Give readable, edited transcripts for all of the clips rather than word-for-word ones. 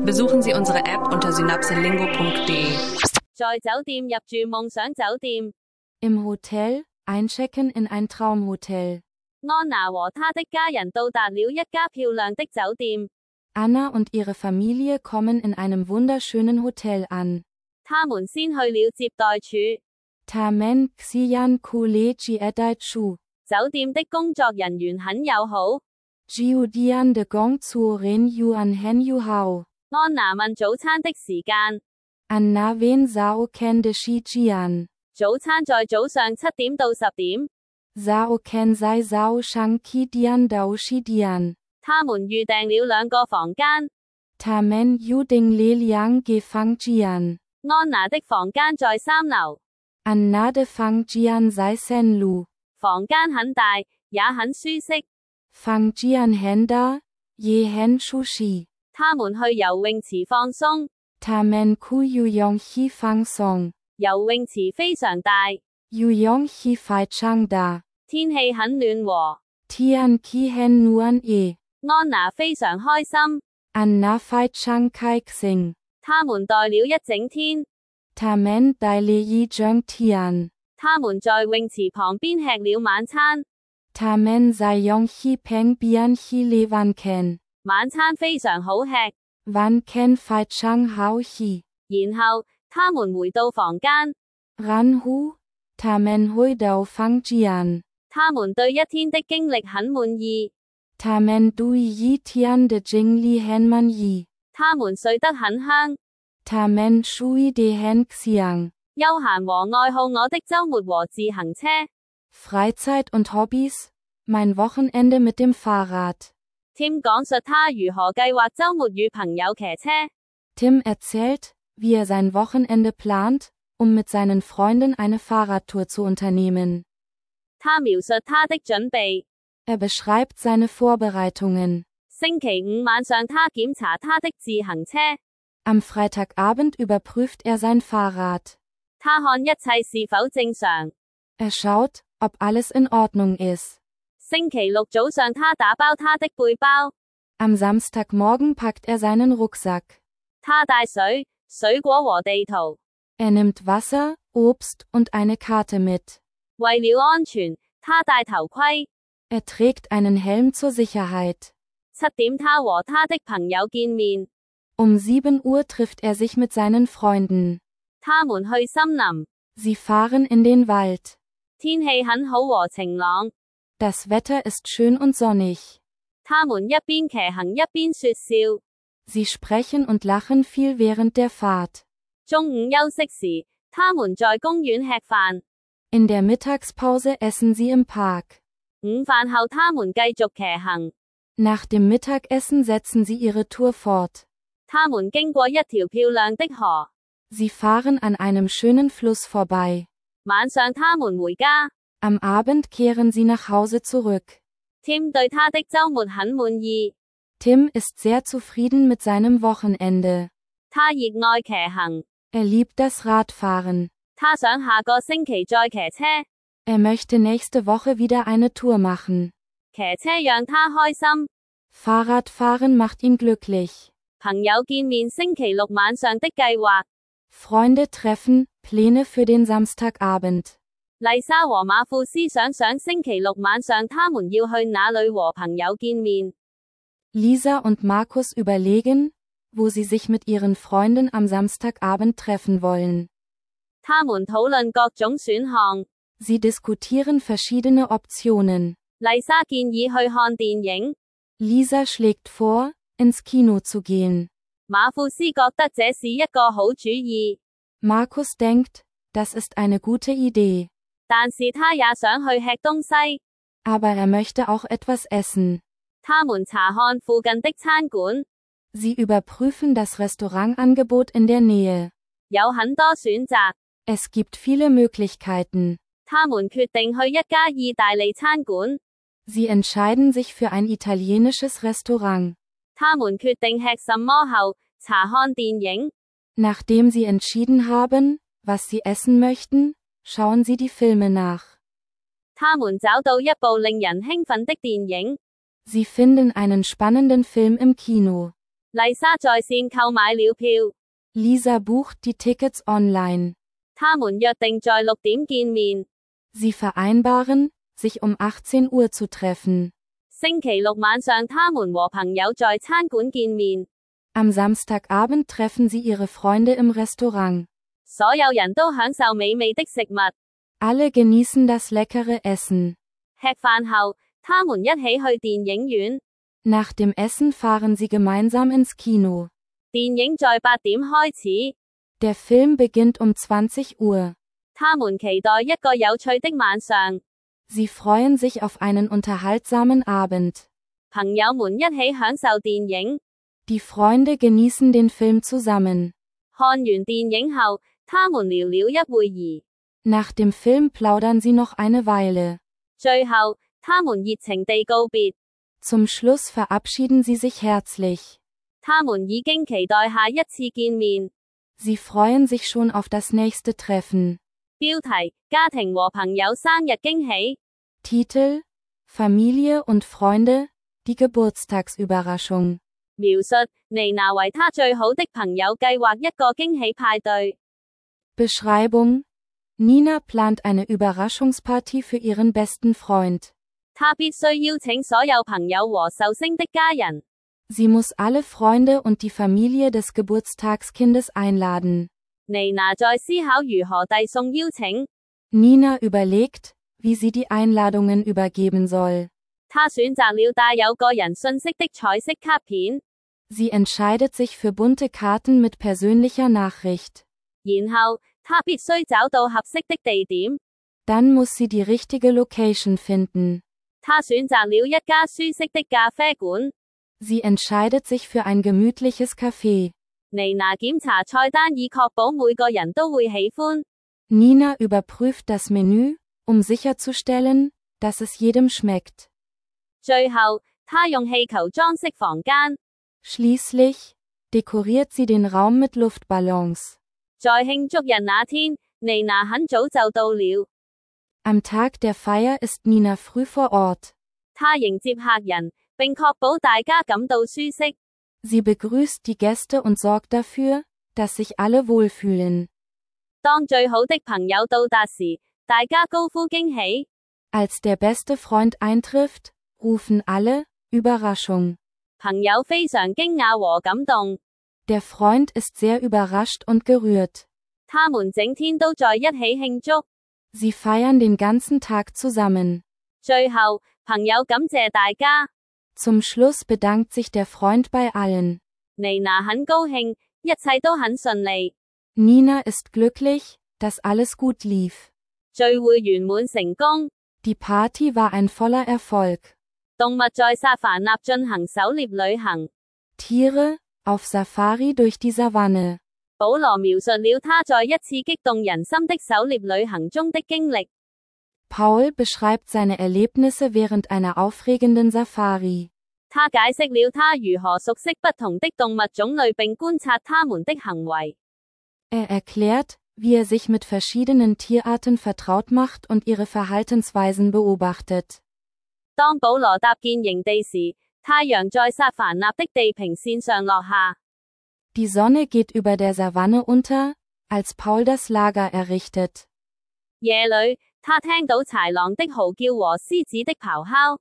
Besuchen Sie unsere App unter synapselingo.de. 在酒店入住夢想酒店。 Im Hotel, einchecken in ein Traumhotel. 安娜和她的家人到達了一家漂亮的酒店。 Anna und ihre Familie kommen in einem wunderschönen Hotel an. 他們先去了接待處。 Tamen Xian Kuleji Edaichu. 酒店的工作人員很友好。 Jiudian de Gong zu Ren Yuan Hen Yu Hao. 安娜問早餐的時間。 Anna Wen Sao Ken de Shi Jian. 早餐在早上7點到10點。 Sao Ken Sai Sao Shang Ki Dian Dao Shi Dian. 他們預訂了2個房間。 Tamen Yuding Le Liang Ge Fang Jian. 安娜的房間在3樓。 Anna de Fang Jian Sai Sen Lu. 房間很大，也很舒適。 Fang Jian Henda, Ye Hen Shu Shi. 他們去游泳池放鬆。 Tamen Ku Yu Yong Hi Fang Song. 游泳池非常大。 Yu Yong Hi Fai Chang Da. 天氣很暖和。 Tian Ki Hen Nuan E. 安娜非常開心。 Anna Fai Chang Kai Xing. 他們待了一整天。 Tamen Dai Le Yi Zheng Tian. 他們在泳池旁邊吃了晚餐。 Tamen Sai Yong Hi Peng Bian Hi Le Wan Ken. 晚餐非常好吃。 Wan Ken Fai Chang Hao Hi. 然後，他們回到房間。 Ran Hu. Tamen Hui Dao Fang Jian. 他們對一天的經歷很滿意。 Tamen Dui Yi Tian de Jing Li Hen Man Yi. 他們睡得很香。 Tamen Shui de Hen Xiang. 休閒和愛好我的週末和自行車。 Freizeit und Hobbys? Mein Wochenende mit dem Fahrrad. Tim 講述他如何計劃週末與朋友騎車。 Tim erzählt, wie er sein Wochenende plant, um mit seinen Freunden eine Fahrradtour zu unternehmen. 他描述他的準備。 Er beschreibt seine Vorbereitungen. 星期5晚上他檢查他的自行車。 Am Freitagabend überprüft er sein Fahrrad. 他看一切是否正常。 Er schaut, ob alles in Ordnung ist. 星期6早上他打包他的背包。 Am Samstagmorgen packt er seinen Rucksack. 他帶水、水果和地圖。 Er nimmt Wasser, Obst und eine Karte mit. 為了安全，他戴頭盔。 Er trägt einen Helm zur Sicherheit. 7點他和他的朋友見面。 Um 7 Uhr trifft er sich mit seinen Freunden. 他們去森林。 Sie fahren in den Wald. 天氣很好和晴朗。 Das Wetter ist schön und sonnig. 他們一邊騎行一邊說笑。 Sie sprechen und lachen viel während der Fahrt. 中午休息時，他們在公園吃飯。 In der Mittagspause essen sie im Park. 午飯後他們繼續騎行。 Nach dem Mittagessen setzen sie ihre Tour fort. 他們經過一條漂亮的河。 Sie fahren an einem schönen Fluss vorbei. 晚上他們回家。 Am Abend kehren sie nach Hause zurück. Tim 對他的週末很滿意。 Tim ist sehr zufrieden mit seinem Wochenende. 他熱愛騎行。 Er liebt das Radfahren. 他想下個星期再騎車。 Er möchte nächste Woche wieder eine Tour machen. 騎車讓他開心。 Fahrradfahren macht ihn glücklich. 朋友見面星期6晚上的計劃。 Freunde treffen, Pläne für den Samstagabend. 麗莎和馬庫斯想星期6晚上他們要去哪裏和朋友見面。 Lisa und Markus überlegen, wo sie sich mit ihren Freunden am Samstagabend treffen wollen. 他們討論各種選項。 Sie diskutieren verschiedene Optionen. 麗莎建議去看電影。 Lisa schlägt vor, ins Kino zu gehen. 馬庫斯覺得這是一個好主意。 Markus denkt, das ist eine gute Idee. 但是他也想去吃東西。 Aber er möchte auch etwas essen. 他們查看附近的餐館。 Sie überprüfen das Restaurantangebot in der Nähe. 有很多選擇。 Es gibt viele Möglichkeiten. 他們決定去一家意大利餐館。 Sie entscheiden sich für ein italienisches Restaurant. 他們決定吃什麼後，查看電影。 Nachdem sie entschieden haben, was sie essen möchten, schauen sie die Filme nach. 他們找到一部令人興奮的電影。 Sie finden einen spannenden Film im Kino. 麗莎在線購買了票， Lisa bucht die Tickets online. 他們約定在6點見面。 Sie vereinbaren, sich um 18 Uhr zu treffen. 星期六晚上他們和朋友在餐館見面， Am Samstagabend treffen sie ihre Freunde im Restaurant. 所有人都享受美味的食物。 Alle genießen das leckere Essen. 吃飯後，他們一起去電影院， Nach dem Essen fahren sie gemeinsam ins Kino. 電影在8點開始， Der Film beginnt um 20 Uhr. 他們期待一個有趣的晚上。 Sie freuen sich auf einen unterhaltsamen Abend. 朋友們一起享受電影， Die Freunde genießen den Film zusammen. 看完電影後，他們聊了一會兒， Nach dem Film plaudern sie noch eine Weile. 最後，他們熱情地告別。 Zum Schluss verabschieden sie sich herzlich. 他們已經期待下一次見面。 Sie freuen sich schon auf das nächste Treffen. 標題：家庭和朋友生日驚喜。 Titel: Familie und Freunde, die Geburtstagsüberraschung. 描述：妮娜為她最好的朋友計劃一個驚喜派對。 Beschreibung: Nina plant eine Überraschungsparty für ihren besten Freund. 她必須邀請所有朋友和壽星的家人。 Sie muss alle Freunde und die Familie des Geburtstagskindes einladen. 妮娜在思考如何遞送邀請。 Nina überlegt, wie sie die Einladungen übergeben soll. 她選擇了帶有個人信息的彩色卡片， Sie entscheidet sich für bunte Karten mit persönlicher Nachricht. 然後她必須找到合適的地點。 Dann muss sie die richtige Location finden. 她選擇了一家舒適的咖啡館。 Sie entscheidet sich für ein gemütliches Café. 妮娜檢查菜單以確保每個人都會喜歡。 Nina überprüft das Menü, um sicherzustellen, dass es jedem schmeckt. 最後，她用氣球裝飾房間。 Schließlich dekoriert sie den Raum mit Luftballons. 在慶祝日那天，妮娜很早就到了。 Am Tag der Feier ist Nina früh vor Ort. 她迎接客人，並確保大家感到舒適。 Sie begrüßt die Gäste und sorgt dafür, dass sich alle wohlfühlen. 當最好的朋友到達時，大家高呼驚喜。 Als der beste Freund eintrifft, rufen alle, Überraschung. 朋友非常驚訝和感動， Der Freund ist sehr überrascht und gerührt. 他們整天都在一起慶祝。 Sie feiern den ganzen Tag zusammen. 最後，朋友感謝大家。 Zum Schluss bedankt sich der Freund bei allen. 妮娜很高興，一切都很順利。 Nina ist glücklich, dass alles gut lief. 聚會圓滿成功。 Die Party war ein voller Erfolg. 動物在薩凡納進行狩獵旅行。 Tiere, auf Safari durch die Savanne. 保羅描述了他在一次激動人心的狩獵旅行中的經歷。 Paul beschreibt seine Erlebnisse während einer aufregenden Safari. 他解釋了他如何熟悉不同的動物種類並觀察它們的行為。 Er erklärt, wie er sich mit verschiedenen Tierarten vertraut macht und ihre Verhaltensweisen beobachtet. 當保羅搭建營地時，太陽在薩凡納的地平線上落下。 Die Sonne geht über der Savanne unter, als Paul das Lager errichtet. 夜裏，他聽到豺狼的嚎叫和獅子的咆哮。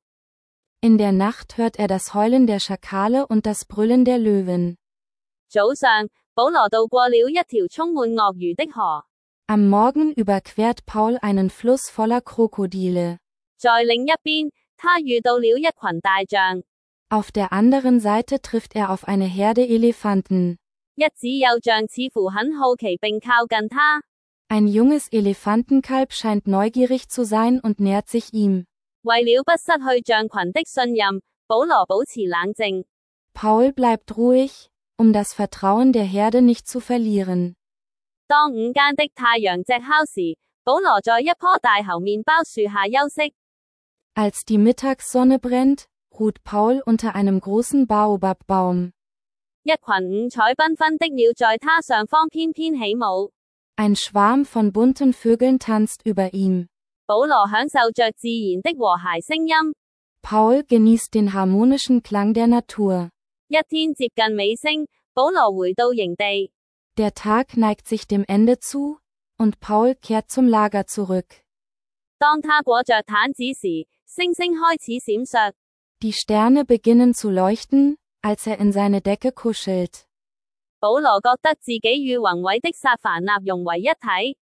In der Nacht hört er das Heulen der Schakale und das Brüllen der Löwen. 早上，保羅渡過了一條充滿鱷魚的河。 Am Morgen überquert Paul einen Fluss voller Krokodile. 在另一邊，他遇到了一群大象。 Auf der anderen Seite trifft er auf eine Herde Elefanten. 一子幼象似乎很好奇並靠近他。 Ein junges Elefantenkalb scheint neugierig zu sein und nähert sich ihm. 為了不失去象群的信任，保羅保持冷靜。 Paul bleibt ruhig, um das Vertrauen der Herde nicht zu verlieren. 當午間的太陽隻烤時，保羅在一棵大猴麵包樹下休息。 Als die Mittagssonne brennt, ruht Paul unter einem großen Baobabbaum. 一群五彩繽紛的鳥在他上方翩翩起舞。 Ein Schwarm von bunten Vögeln tanzt über ihm. 保羅享受着自然的和諧聲音。 Paul genießt den harmonischen Klang der Natur. 一天接近尾聲，保羅回到營地。 Der Tag neigt sich dem Ende zu, und Paul kehrt zum Lager zurück. 當他裹着毯子時，星星開始閃爍。 Die Sterne beginnen zu leuchten, als in seine Decke kuschelt. 保羅覺得自己與宏偉的撒凡納融為一體。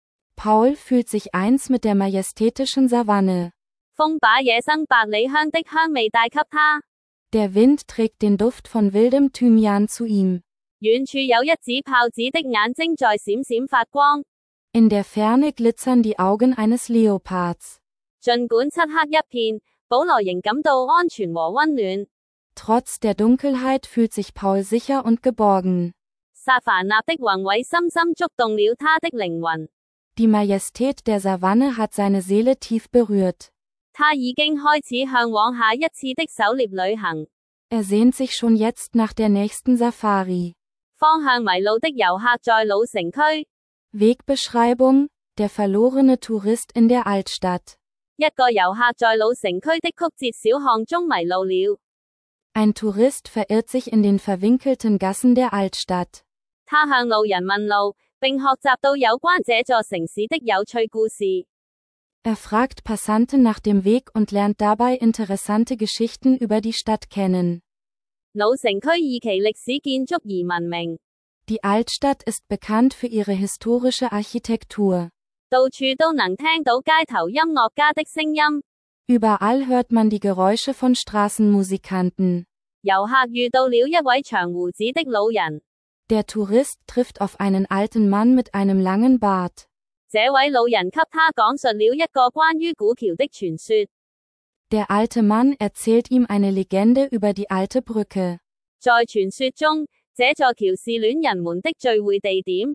Paul fühlt sich eins mit der majestätischen Savanne. 風把野生百里香的香味帶給他。 Der Wind trägt den Duft von wildem Thymian zu ihm. 遠處有一隻豹子的眼睛在閃閃發光。 In der Ferne glitzern die Augen eines Leopards. 儘管漆黑一片，保羅仍感到安全和溫暖。 Trotz der Dunkelheit fühlt sich Paul sicher und geborgen. 撒凡納的宏偉深深觸動了他的靈魂。 Die Majestät der Savanne hat seine Seele tief berührt. 他已經開始向往下一次的狩獵旅行。 Er sehnt sich schon jetzt nach der nächsten Safari. 方向迷路的遊客在老城區。 Wegbeschreibung: Der verlorene Tourist in der Altstadt. 一個遊客在老城區的曲折小巷中迷路了。 Ein Tourist verirrt sich in den verwinkelten Gassen der Altstadt. 他向路人問路，並學習到有關這座城市的有趣故事。 Er fragt Passanten nach dem Weg und lernt dabei interessante Geschichten über die Stadt kennen. 老城區以其歷史建築而聞名。 Die Altstadt ist bekannt für ihre historische Architektur. 到處都能聽到街頭音樂家的聲音。 Überall hört man die Geräusche von Straßenmusikanten. 遊客遇到了一位長鬍子的老人。 Der Tourist trifft auf einen alten Mann mit einem langen Bart. 這位老人給他講述了一個關於古橋的傳說。 Der alte Mann erzählt ihm eine Legende über die alte Brücke. 在傳說中，這座橋是戀人們的聚會地點。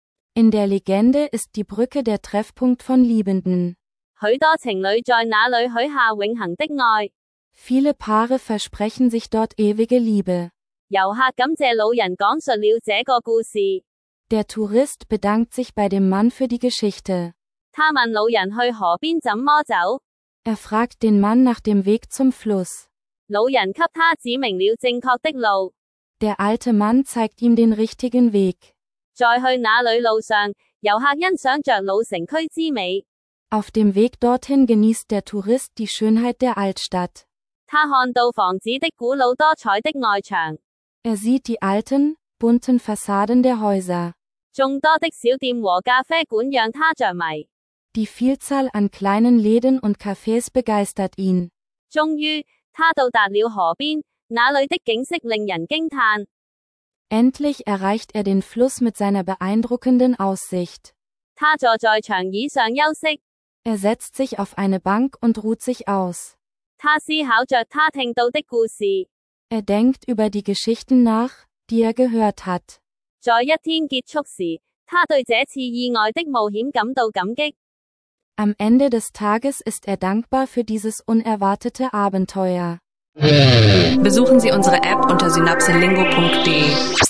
In der Legende ist die Brücke der Treffpunkt von Liebenden. 許多情侶在那裏許下永恆的愛。 Viele Paare versprechen sich dort ewige Liebe. 遊客感謝老人講述了這個故事。 Der Tourist bedankt sich bei dem Mann für die Geschichte. 他問老人去河邊怎麼走。 Er fragt den Mann nach dem Weg zum Fluss. 老人給他指明了正確的路。 Der alte Mann zeigt ihm den richtigen Weg. 在去那裏路上，遊客欣賞着老城區之美。 Auf dem Weg dorthin genießt der Tourist die Schönheit der Altstadt. 他看到房子的古老多彩的外牆。 Er sieht die alten, bunten Fassaden der Häuser. 眾多的小店和咖啡館讓他着迷。 Die Vielzahl an kleinen Läden und Cafés begeistert ihn. 終於，他到達了河邊，那裏的景色令人驚嘆。 Endlich erreicht er den Fluss mit seiner beeindruckenden Aussicht. 他坐在長椅上休息。 Er setzt sich auf eine Bank und ruht sich aus. 他思考着他聽到的故事。 Er denkt über die Geschichten nach, die er gehört hat. 在一天結束時，他對這次意外的冒險感到感激。 Am Ende des Tages ist er dankbar für dieses unerwartete Abenteuer. Besuchen Sie unsere App unter synapselingo.de.